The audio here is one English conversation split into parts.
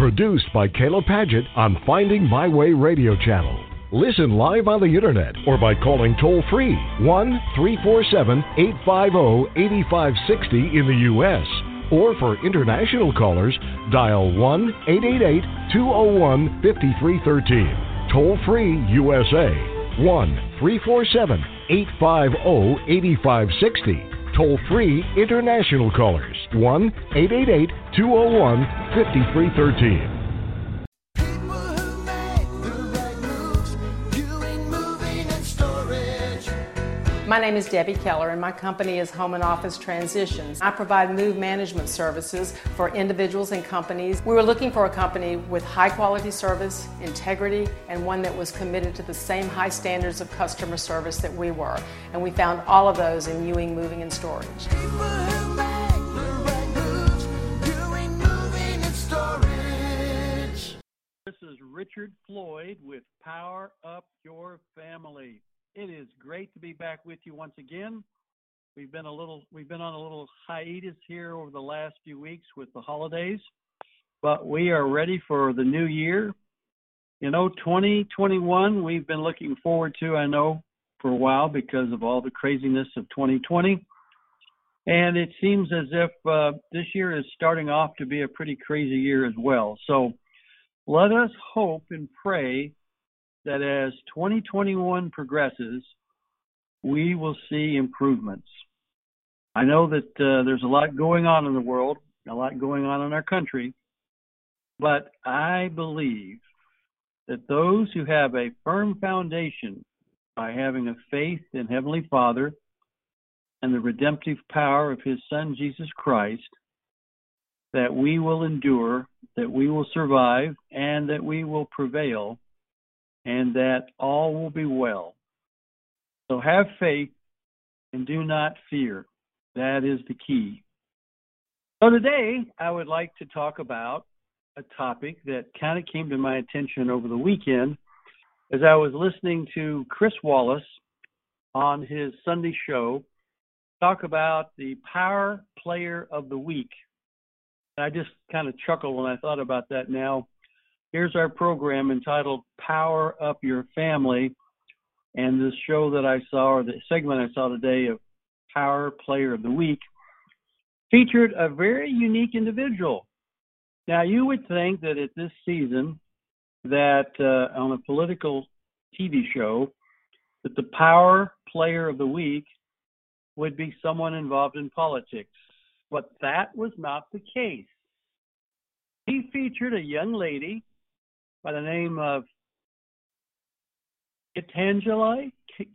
Produced by Kayla Padgett on Finding My Way Radio Channel. Listen live on the internet or by calling toll-free 1-347-850-8560 in the U.S. Or for international callers, dial 1-888-201-5313. Toll-free USA, 1-347-850-8560. Toll-free international callers, 1-888-201-5313. My name is Debbie Keller, and my company is Home and Office Transitions. I provide move management services for individuals and companies. We were looking for a company with high quality service, integrity, and one that was committed to the same high standards of customer service that we were. And we found all of those in Ewing Moving and Storage. This is Richard Floyd with Power Up Your Family. It is great to be back with you once again. We've been on a little hiatus here over the last few weeks with the holidays, but we are ready for the new year. 2021 we've been looking forward to, I know, for a while because of all the craziness of 2020. And it seems as if this year is starting off to be a pretty crazy year as well. So let us hope and pray that as 2021 progresses, we will see improvements. I know that there's a lot going on in the world, a lot going on in our country, but I believe that those who have a firm foundation by having a faith in Heavenly Father and the redemptive power of His Son, Jesus Christ, that we will endure, that we will survive, and that we will prevail, and that all will be well. So have faith and do not fear. That is the key. So today, I would like to talk about a topic that kind of came to my attention over the weekend as I was listening to Chris Wallace on his Sunday show talk about the Power Player of the Week. And I just kind of chuckled when I thought about that now. Here's our program entitled Power Up Your Family, and this show that I saw, or the segment I saw today of Power Player of the Week, featured a very unique individual. Now, you would think that at this season, that on a political TV show, that the Power Player of the Week would be someone involved in politics, but that was not the case. He featured a young lady by the name of Gitanjali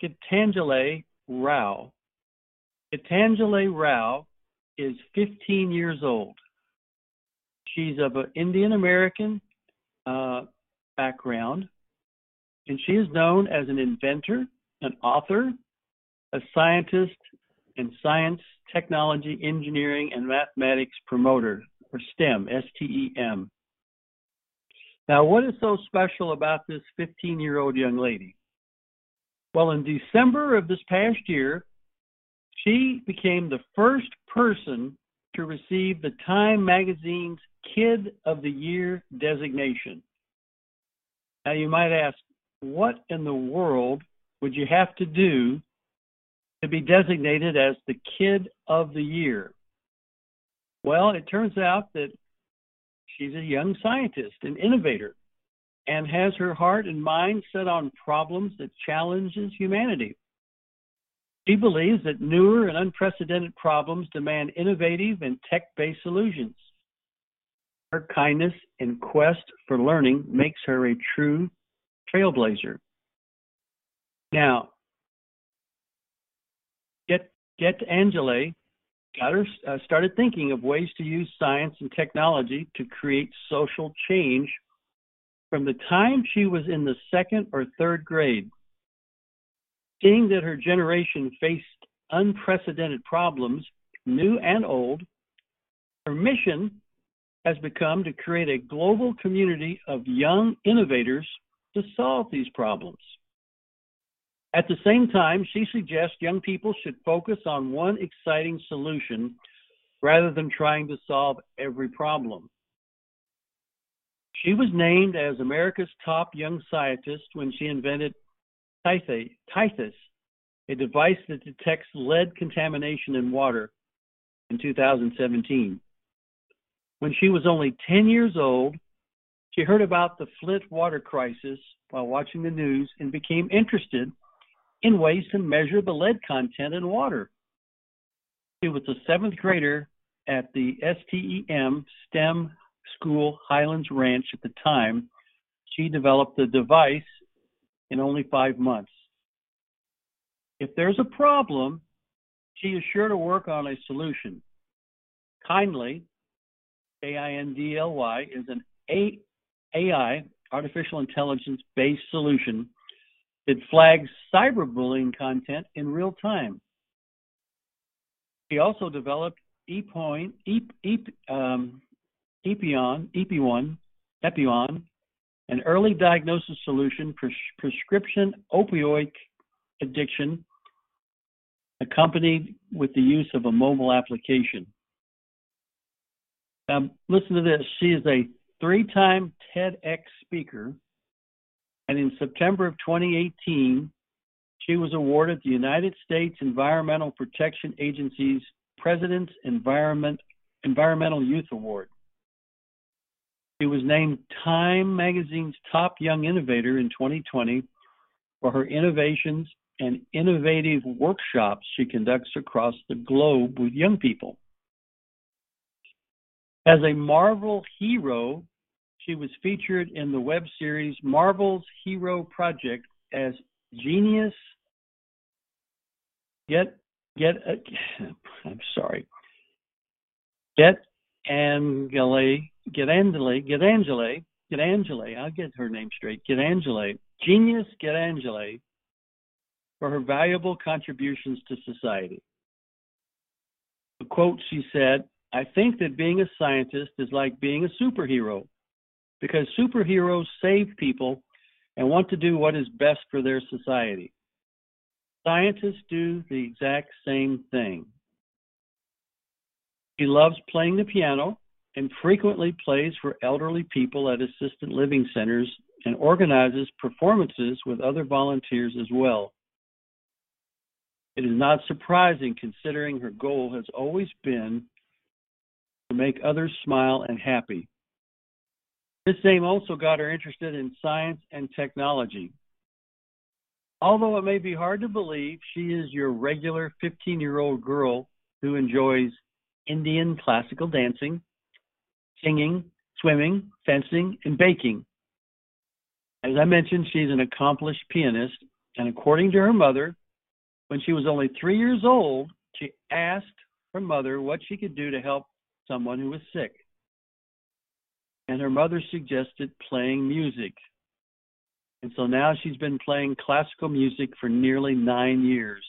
Rao. Gitanjali Rao is 15 years old. She's of an Indian American background, and she is known as an inventor, an author, a scientist, and science, technology, engineering, and mathematics promoter, or STEM, S-T-E-M. Now, what is so special about this 15-year-old young lady? Well, in December of this past year, she became the first person to receive the Time Magazine's Kid of the Year designation. Now, you might ask, what in the world would you have to do to be designated as the Kid of the Year? Well, it turns out that she's a young scientist, an innovator, and has her heart and mind set on problems that challenges humanity. She believes that newer and unprecedented problems demand innovative and tech-based solutions. Her kindness and quest for learning makes her a true trailblazer. Now, Gitanjali got her started thinking of ways to use science and technology to create social change from the time she was in the second or third grade. Seeing that her generation faced unprecedented problems, new and old, her mission has become to create a global community of young innovators to solve these problems. At the same time, she suggests young people should focus on one exciting solution rather than trying to solve every problem. She was named as America's top young scientist when she invented Tithys, a device that detects lead contamination in water, in 2017. When she was only 10 years old, she heard about the Flint water crisis while watching the news and became interested in ways to measure the lead content in water. She was a seventh grader at the STEM School Highlands Ranch at the time. She developed the device in only 5 months. If there's a problem, she is sure to work on a solution. Kindly, KINDLY, is an AI, artificial intelligence-based solution that flags cyberbullying content in real time. She also developed Epion, an early diagnosis solution for prescription opioid addiction, accompanied with the use of a mobile application. Now, listen to this. She is a 3-time TEDx speaker, and in September of 2018, she was awarded the United States Environmental Protection Agency's President's Environmental Youth Award. She was named Time Magazine's Top Young Innovator in 2020 for her innovations and innovative workshops she conducts across the globe with young people. As a Marvel hero, she was featured in the web series Marvel's Hero Project as Genius Getangeli. I'll get her name straight. Genius Getangeli, for her valuable contributions to society. The quote she said, "I think that being a scientist is like being a superhero, because superheroes save people and want to do what is best for their society. Scientists do the exact same thing." She loves playing the piano and frequently plays for elderly people at assisted living centers and organizes performances with other volunteers as well. It is not surprising, considering her goal has always been to make others smile and happy. This aim also got her interested in science and technology. Although it may be hard to believe, she is your regular 15-year-old girl who enjoys Indian classical dancing, singing, swimming, fencing, and baking. As I mentioned, she's an accomplished pianist, and according to her mother, when she was only 3 years old, she asked her mother what she could do to help someone who was sick. And her mother suggested playing music. And so now she's been playing classical music for nearly 9 years.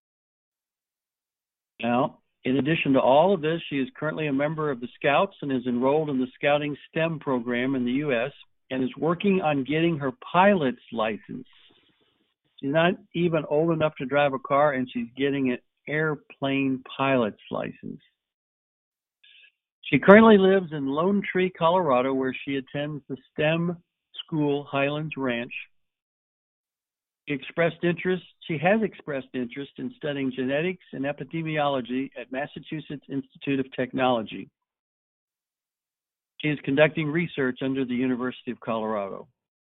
Now, in addition to all of this, she is currently a member of the Scouts and is enrolled in the Scouting STEM program in the U.S. and is working on getting her pilot's license. She's not even old enough to drive a car, and she's getting an airplane pilot's license. She currently lives in Lone Tree, Colorado, where she attends the STEM School Highlands Ranch. She has expressed interest in studying genetics and epidemiology at Massachusetts Institute of Technology. She is conducting research under the University of Colorado.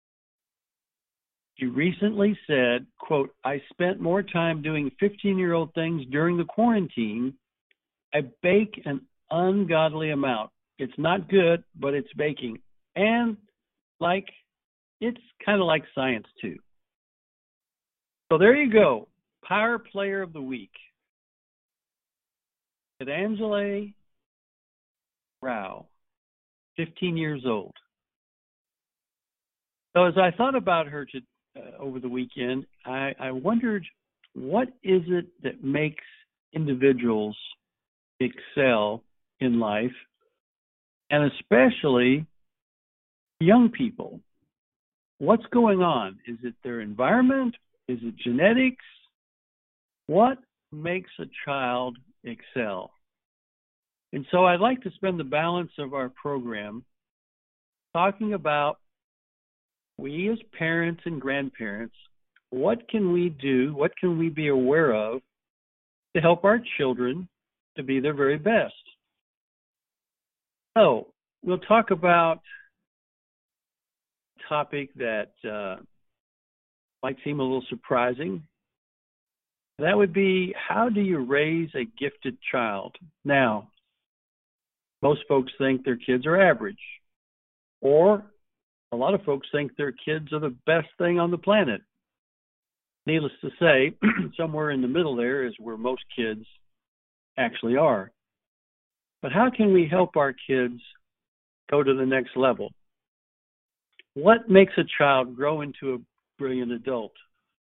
She recently said, quote, "I spent more time doing 15-year-old things during the quarantine. I bake an ungodly amount. It's not good, but it's baking. And it's kind of like science too." So there you go. Power Player of the Week. Getangeli Rao, 15 years old. So as I thought about her over the weekend, I wondered, what is it that makes individuals excel in life, and especially young people? What's going on? Is it their environment? Is it genetics? What makes a child excel? And so I'd like to spend the balance of our program talking about we as parents and grandparents, what can we do, what can we be aware of to help our children to be their very best? So we'll talk about a topic that might seem a little surprising. That would be, how do you raise a gifted child? Now, most folks think their kids are average, or a lot of folks think their kids are the best thing on the planet. Needless to say, somewhere in the middle there is where most kids actually are. But how can we help our kids go to the next level? What makes a child grow into a brilliant adult?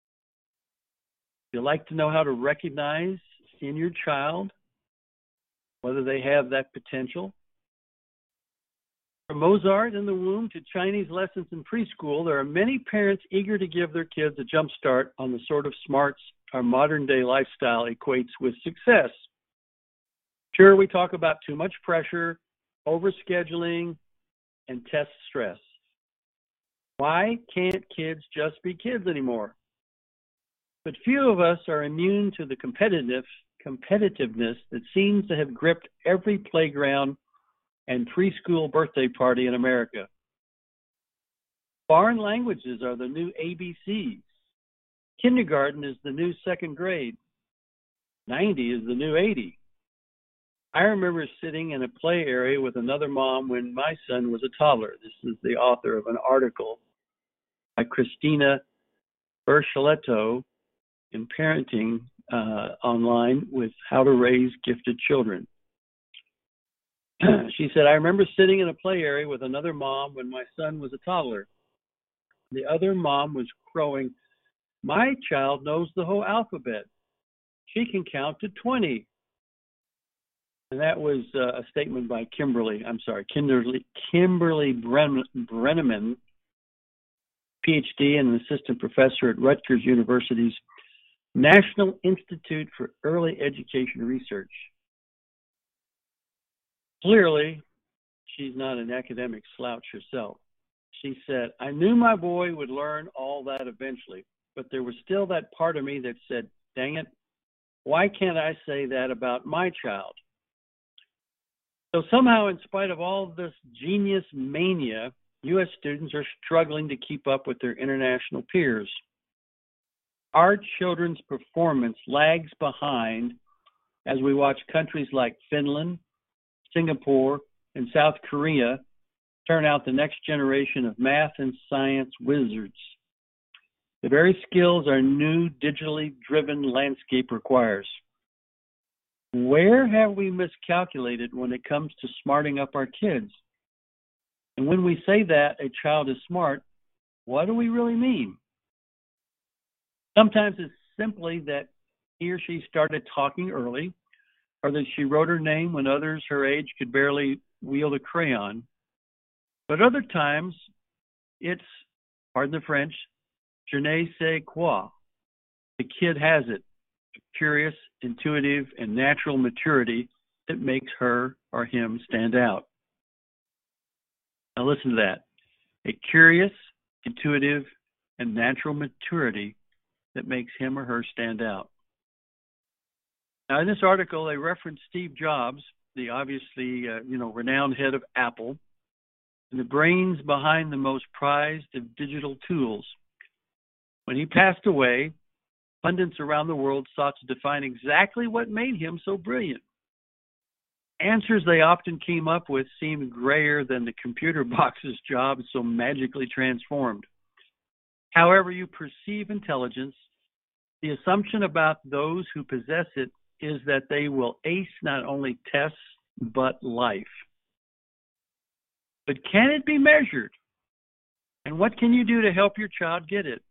You like to know how to recognize in your child whether they have that potential? From Mozart in the womb to Chinese lessons in preschool, there are many parents eager to give their kids a jump start on the sort of smarts our modern-day lifestyle equates with success. Sure, we talk about too much pressure, overscheduling, and test stress. Why can't kids just be kids anymore? But few of us are immune to the competitiveness that seems to have gripped every playground and preschool birthday party in America. Foreign languages are the new ABCs. Kindergarten is the new second grade. 90 is the new 80. I remember sitting in a play area with another mom when my son was a toddler. This is the author of an article by Christina Bercholetto in Parenting online with How to Raise Gifted Children. She said, I remember sitting in a play area with another mom when my son was a toddler. The other mom was crowing, my child knows the whole alphabet. She can count to 20. And that was a statement by Kimberly Brenneman, PhD and an assistant professor at Rutgers University's National Institute for Early Education Research. Clearly, she's not an academic slouch herself. She said, I knew my boy would learn all that eventually, but there was still that part of me that said, dang it, why can't I say that about my child? So somehow, in spite of all this genius mania, U.S. students are struggling to keep up with their international peers. Our children's performance lags behind as we watch countries like Finland, Singapore, and South Korea turn out the next generation of math and science wizards. The very skills our new digitally driven landscape requires. Where have we miscalculated when it comes to smarting up our kids? And when we say that a child is smart, what do we really mean? Sometimes it's simply that he or she started talking early, or that she wrote her name when others her age could barely wield a crayon. But other times, it's, pardon the French, je ne sais quoi. The kid has it, curious, intuitive, and natural maturity that makes her or him stand out. Now listen to that. A curious, intuitive, and natural maturity that makes him or her stand out. Now, in this article, they reference Steve Jobs, the obviously, renowned head of Apple, and the brains behind the most prized of digital tools. When he passed away, pundits around the world sought to define exactly what made him so brilliant. Answers they often came up with seemed grayer than the computer box's Jobs so magically transformed. However you perceive intelligence, the assumption about those who possess it is that they will ace not only tests, but life. But can it be measured? And what can you do to help your child get it?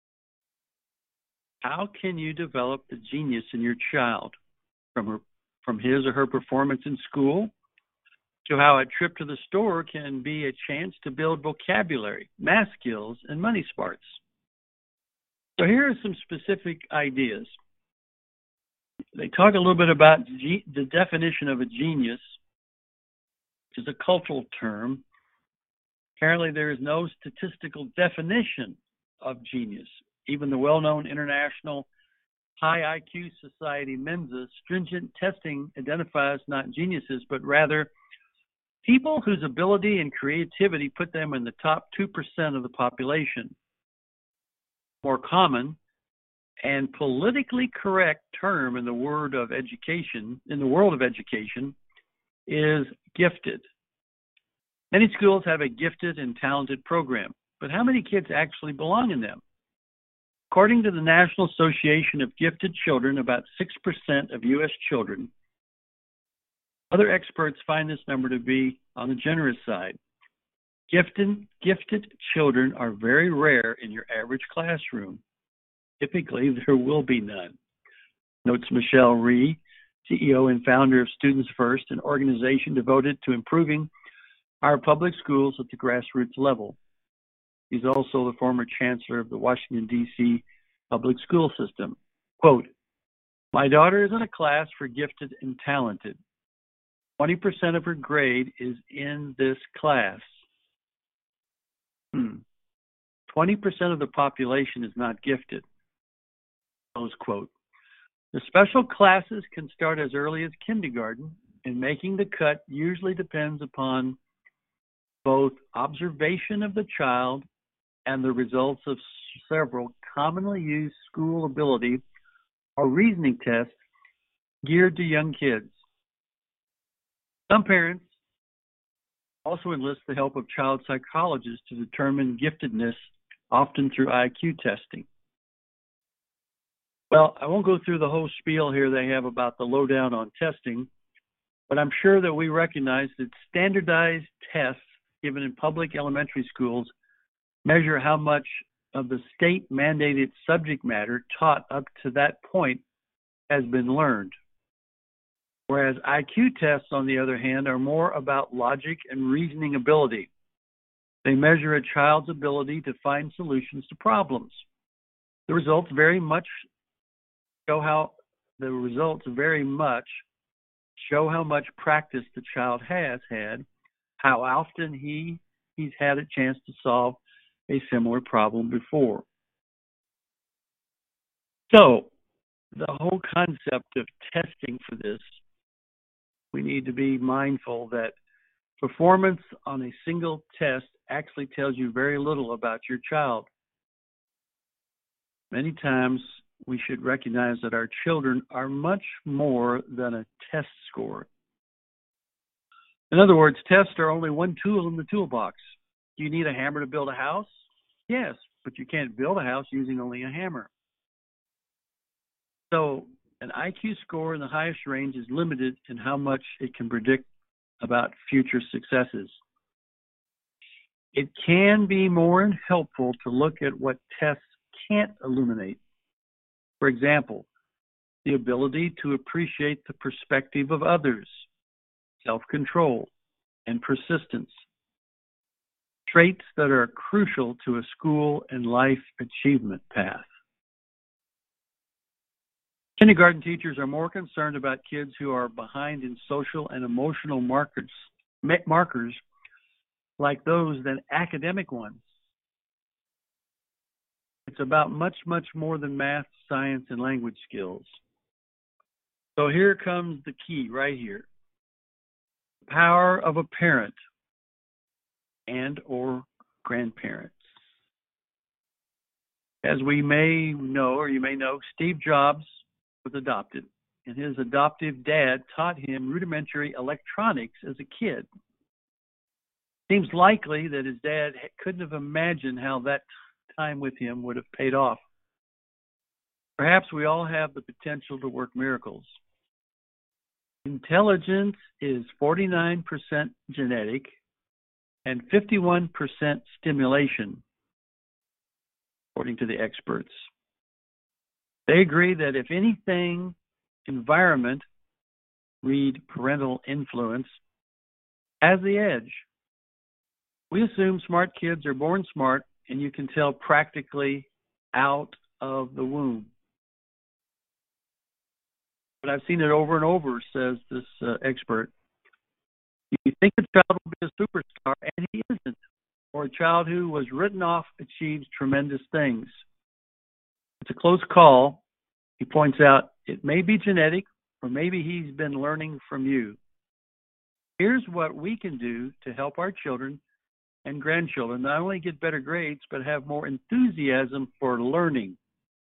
How can you develop the genius in your child, from his or her performance in school to how a trip to the store can be a chance to build vocabulary, math skills, and money smarts? So here are some specific ideas. They talk a little bit about the definition of a genius, which is a cultural term. Apparently, there is no statistical definition of genius. Even the well-known International High IQ Society Mensa stringent testing identifies not geniuses, but rather people whose ability and creativity put them in the top 2% of the population. More common and politically correct term in the world of education is gifted. Many schools have a gifted and talented program, but how many kids actually belong in them? According to the National Association of Gifted Children, about 6% of U.S. children. Other experts find this number to be on the generous side. Gifted children are very rare in your average classroom. Typically, there will be none, notes Michelle Rhee, CEO and founder of Students First, an organization devoted to improving our public schools at the grassroots level. He's also the former chancellor of the Washington, D.C. public school system. Quote, "My daughter is in a class for gifted and talented. 20% of her grade is in this class. 20% of the population is not gifted." Close quote. The special classes can start as early as kindergarten, and making the cut usually depends upon both observation of the child and the results of several commonly used school ability or reasoning tests geared to young kids. Some parents also enlist the help of child psychologists to determine giftedness, often through IQ testing. Well, I won't go through the whole spiel here they have about the lowdown on testing, but I'm sure that we recognize that standardized tests given in public elementary schools measure how much of the state-mandated subject matter taught up to that point has been learned. Whereas IQ tests, on the other hand, are more about logic and reasoning ability. They measure a child's ability to find solutions to problems. The results very much show how much practice the child has had, how often he's had a chance to solve a similar problem before. So, the whole concept of testing for this, we need to be mindful that performance on a single test actually tells you very little about your child. Many times, we should recognize that our children are much more than a test score. In other words, tests are only one tool in the toolbox. Do you need a hammer to build a house? Yes, but you can't build a house using only a hammer. So, an IQ score in the highest range is limited in how much it can predict about future successes. It can be more helpful to look at what tests can't illuminate. For example, the ability to appreciate the perspective of others, self-control, and persistence. Traits that are crucial to a school and life achievement path. Kindergarten teachers are more concerned about kids who are behind in social and emotional markers like those than academic ones. It's about much, much more than math, science, and language skills. So here comes the key right here. The power of a parent and or grandparents. As we may know, or you may know, Steve Jobs was adopted, and his adoptive dad taught him rudimentary electronics as a kid. Seems likely that his dad couldn't have imagined how that time with him would have paid off. Perhaps we all have the potential to work miracles. Intelligence is 49% genetic and 51% stimulation, according to the experts. They agree that if anything, environment, read parental influence, has the edge. We assume smart kids are born smart, and you can tell practically out of the womb. But I've seen it over and over, says this expert. You think a child will be a superstar, and he isn't, or or a child who was written off achieves tremendous things. It's a close call. He points out it may be genetic, or maybe he's been learning from you. Here's what we can do to help our children and grandchildren not only get better grades, but have more enthusiasm for learning.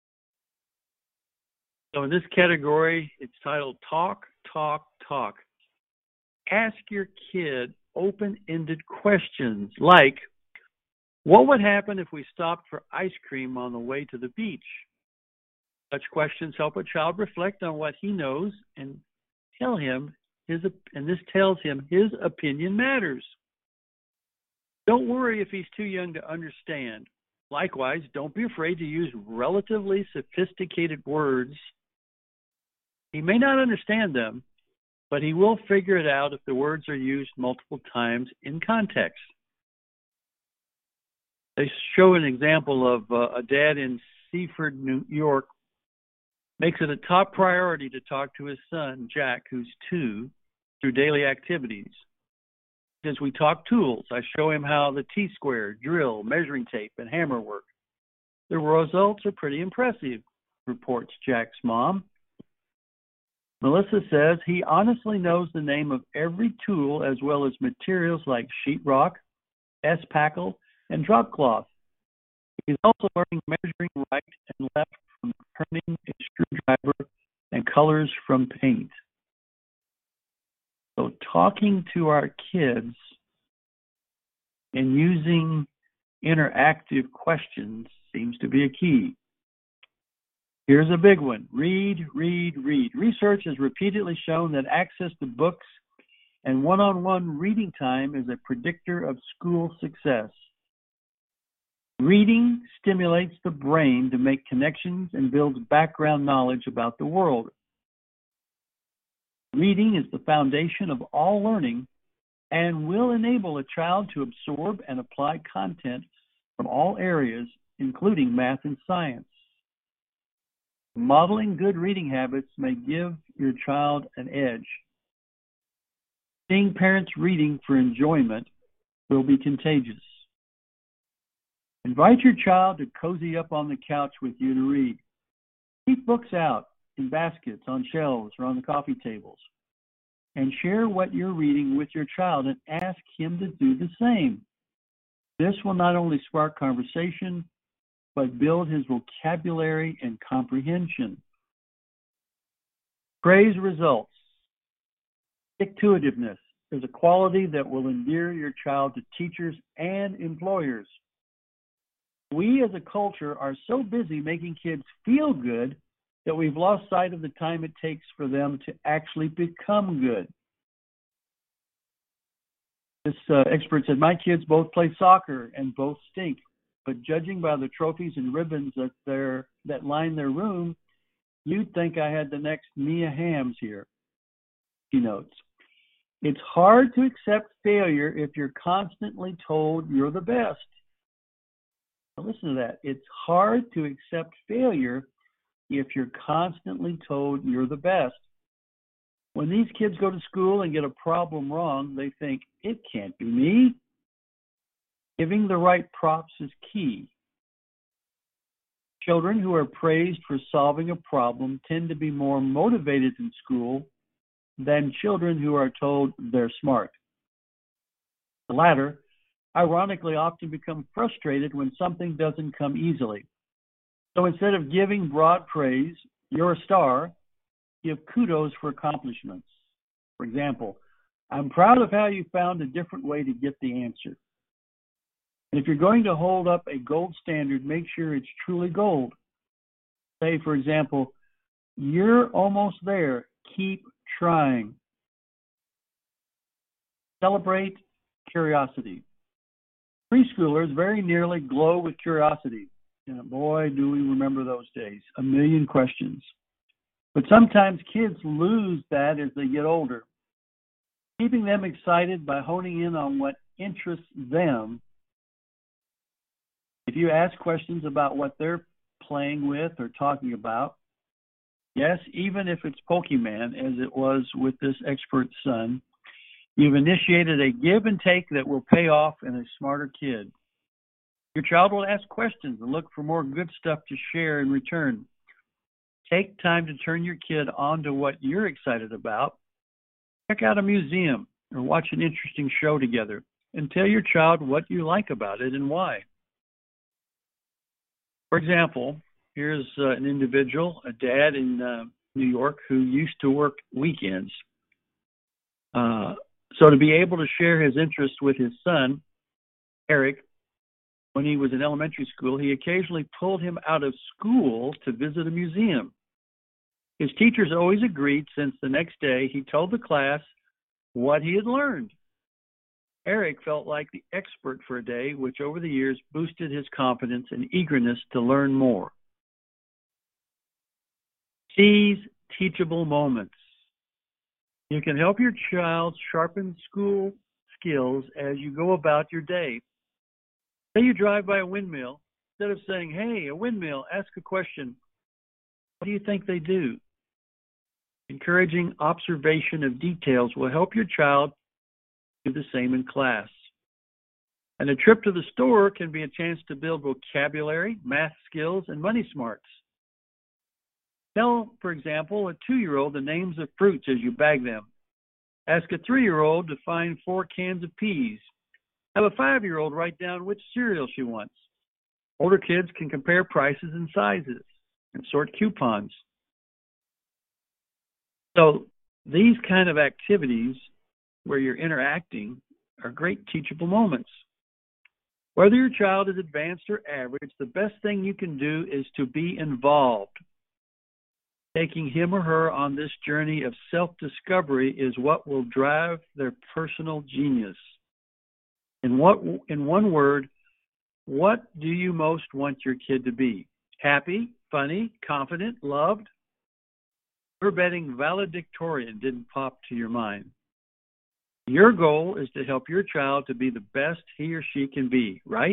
So in this category, it's titled Talk, Talk, Talk. Ask your kid open-ended questions like, what would happen if we stopped for ice cream on the way to the beach? Such questions help a child reflect on what he knows and this tells him his opinion matters. Don't worry if he's too young to understand. Likewise, don't be afraid to use relatively sophisticated words. He may not understand them, but he will figure it out if the words are used multiple times in context. They show an example of a dad in Seaford, New York, makes it a top priority to talk to his son, Jack, who's 2, through daily activities. As we talk tools, I show him how the T-square, drill, measuring tape, and hammer work. The results are pretty impressive, reports Jack's mom. Melissa says he honestly knows the name of every tool as well as materials like sheetrock, S-packle, and drop cloth. He's also learning measuring right and left from turning a screwdriver and colors from paint. So talking to our kids and using interactive questions seems to be a key. Here's a big one. Read, read, read. Research has repeatedly shown that access to books and one-on-one reading time is a predictor of school success. Reading stimulates the brain to make connections and builds background knowledge about the world. Reading is the foundation of all learning and will enable a child to absorb and apply content from all areas, including math and science. Modeling good reading habits may give your child an edge. Seeing parents reading for enjoyment will be contagious. Invite your child to cozy up on the couch with you to read. Keep books out in baskets, on shelves, or on the coffee tables. And share what you're reading with your child and ask him to do the same. This will not only spark conversation, but build his vocabulary and comprehension. Praise results. Stick-to-itiveness is a quality that will endear your child to teachers and employers. We as a culture are so busy making kids feel good that we've lost sight of the time it takes for them to actually become good. This expert said, my kids both play soccer and both stink, but judging by the trophies and ribbons that line their room, you'd think I had the next Mia Hamm's here. She notes, it's hard to accept failure if you're constantly told you're the best. Now listen to that. It's hard to accept failure if you're constantly told you're the best. When these kids go to school and get a problem wrong, they think, it can't be me. Giving the right props is key. Children who are praised for solving a problem tend to be more motivated in school than children who are told they're smart. The latter, ironically, often become frustrated when something doesn't come easily. So instead of giving broad praise, you're a star, give kudos for accomplishments. For example, I'm proud of how you found a different way to get the answer. And if you're going to hold up a gold standard, make sure it's truly gold. Say, for example, you're almost there. Keep trying. Celebrate curiosity. Preschoolers very nearly glow with curiosity. And boy, do we remember those days. A million questions. But sometimes kids lose that as they get older. Keeping them excited by honing in on what interests them. If you ask questions about what they're playing with or talking about, yes, even if it's Pokemon, as it was with this expert's son, you've initiated a give and take that will pay off in a smarter kid. Your child will ask questions and look for more good stuff to share in return. Take time to turn your kid on to what you're excited about. Check out a museum or watch an interesting show together and tell your child what you like about it and why. For example, here's an individual, a dad in New York, who used to work weekends. So to be able to share his interest with his son, Eric, when he was in elementary school, he occasionally pulled him out of school to visit a museum. His teachers always agreed, since the next day he told the class what he had learned. Eric felt like the expert for a day, which over the years boosted his confidence and eagerness to learn more. Seize teachable moments. You can help your child sharpen school skills as you go about your day. Say you drive by a windmill, instead of saying, "Hey, a windmill, ask a question." What do you think they do? Encouraging observation of details will help your child do the same in class. And a trip to the store can be a chance to build vocabulary, math skills, and money smarts. Tell, for example, a 2-year-old the names of fruits as you bag them. Ask a 3-year-old to find 4 cans of peas. Have a 5-year-old write down which cereal she wants. Older kids can compare prices and sizes and sort coupons. So these kind of activities where you're interacting are great teachable moments. Whether your child is advanced or average, the best thing you can do is to be involved. Taking him or her on this journey of self-discovery is what will drive their personal genius. In one word, what do you most want your kid to be? Happy, funny, confident, loved? We're betting valedictorian didn't pop to your mind. Your goal is to help your child to be the best he or she can be, right?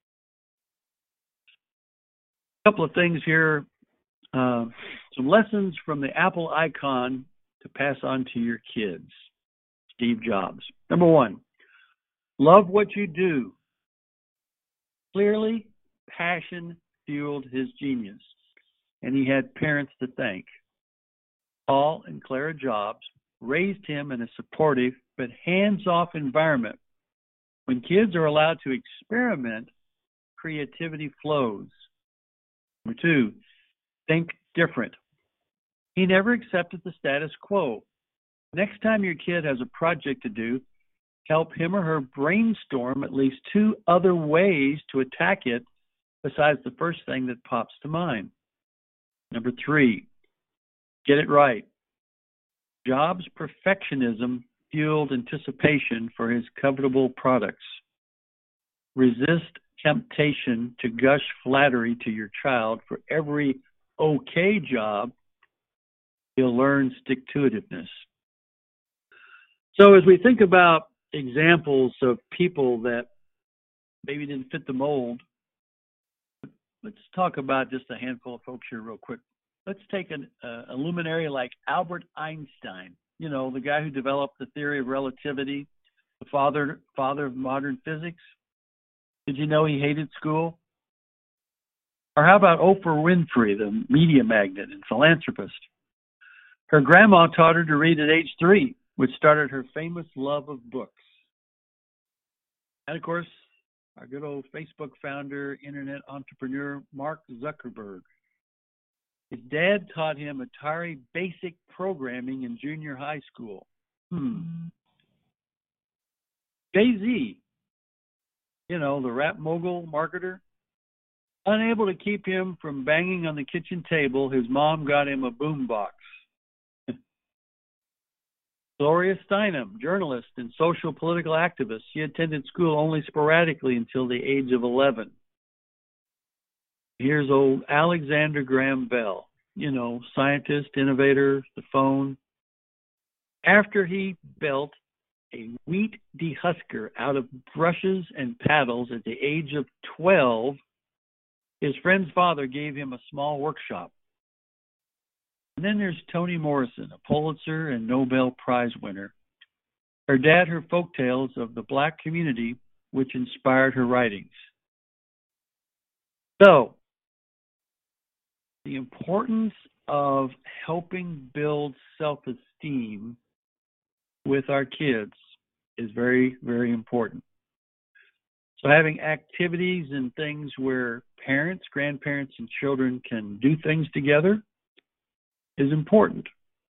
A couple of things here. Some lessons from the Apple icon to pass on to your kids. Steve Jobs. Number 1, love what you do. Clearly, passion fueled his genius, and he had parents to thank. Paul and Clara Jobs raised him in a supportive but hands-off environment. When kids are allowed to experiment, creativity flows. Number 2, think different. He never accepted the status quo. Next time your kid has a project to do, help him or her brainstorm at least 2 other ways to attack it besides the first thing that pops to mind. Number 3, get it right. Jobs' perfectionism fueled anticipation for his covetable products. Resist temptation to gush flattery to your child. For every okay job, he'll learn stick-to-itiveness. So as we think about examples of people that maybe didn't fit the mold, let's talk about just a handful of folks here real quick. Let's take a luminary like Albert Einstein, you know, the guy who developed the theory of relativity, the father of modern physics. Did you know he hated school? Or how about Oprah Winfrey, the media magnate and philanthropist? Her grandma taught her to read at age 3, which started her famous love of books. And of course, our good old Facebook founder, internet entrepreneur, Mark Zuckerberg. His dad taught him Atari basic programming in junior high school. Jay-Z, you know, the rap mogul marketer, unable to keep him from banging on the kitchen table, his mom got him a boombox. Gloria Steinem, journalist and social political activist. She attended school only sporadically until the age of 11. Here's old Alexander Graham Bell, you know, scientist, innovator, the phone. After he built a wheat dehusker out of brushes and paddles at the age of 12, his friend's father gave him a small workshop. And then there's Toni Morrison, a Pulitzer and Nobel Prize winner. Her dad, her folktales of the Black community, which inspired her writings. So, the importance of helping build self-esteem with our kids is very, very important. So having activities and things where parents, grandparents, and children can do things together is important.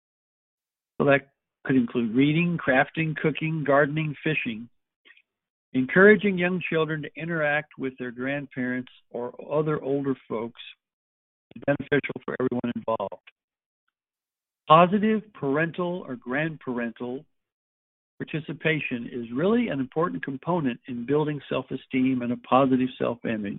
So that could include reading, crafting, cooking, gardening, fishing. Encouraging young children to interact with their grandparents or other older folks is beneficial for everyone involved. Positive parental or grandparental participation is really an important component in building self-esteem and a positive self-image.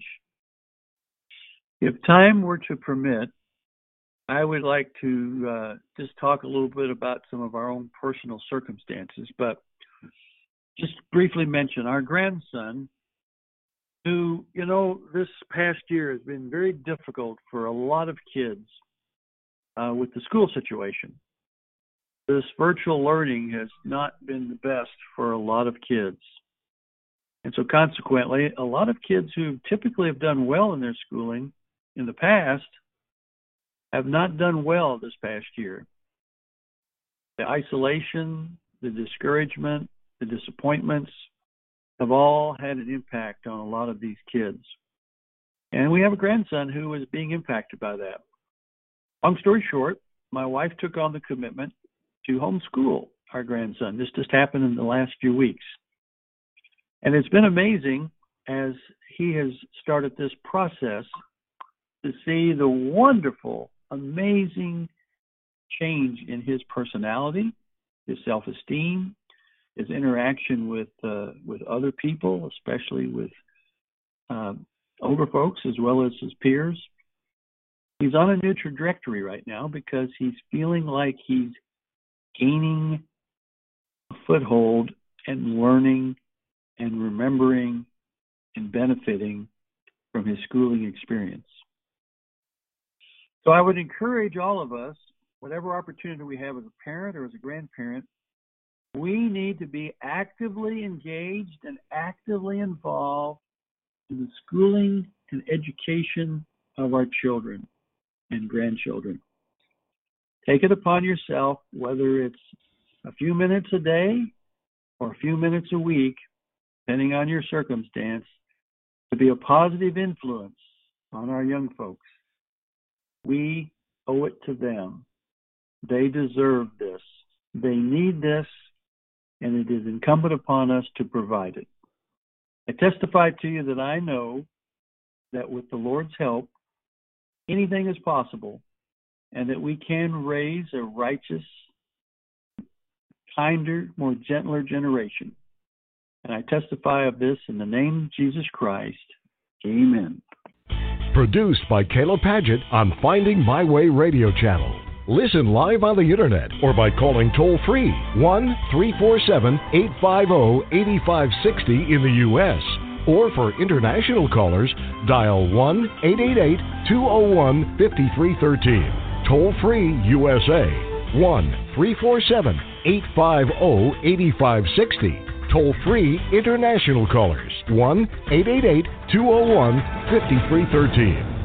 If time were to permit, I would like to just talk a little bit about some of our own personal circumstances, but just briefly mention our grandson, who, this past year has been very difficult for a lot of kids with the school situation. This virtual learning has not been the best for a lot of kids. And so consequently, a lot of kids who typically have done well in their schooling in the past have not done well this past year. The isolation, the discouragement, the disappointments have all had an impact on a lot of these kids. And we have a grandson who is being impacted by that. Long story short, my wife took on the commitment to homeschool our grandson. This just happened in the last few weeks. And it's been amazing as he has started this process to see the wonderful, amazing change in his personality, his self-esteem, his interaction with other people, especially with older folks as well as his peers. He's on a new trajectory right now because he's feeling like he's gaining a foothold and learning and remembering and benefiting from his schooling experience. So I would encourage all of us, whatever opportunity we have as a parent or as a grandparent, we need to be actively engaged and actively involved in the schooling and education of our children and grandchildren. Take it upon yourself, whether it's a few minutes a day or a few minutes a week, depending on your circumstance, to be a positive influence on our young folks. We owe it to them. They deserve this. They need this, and it is incumbent upon us to provide it. I testify to you that I know that with the Lord's help, anything is possible, and that we can raise a righteous, kinder, more gentler generation. And I testify of this in the name of Jesus Christ. Amen. Produced by Caleb Paget on Finding My Way radio channel. Listen live on the internet or by calling toll-free 1-347-850-8560 in the U.S. Or for international callers, dial 1-888-201-5313. Toll-free USA, 1-347-850-8560. Toll-free international callers, 1-888-201-5313.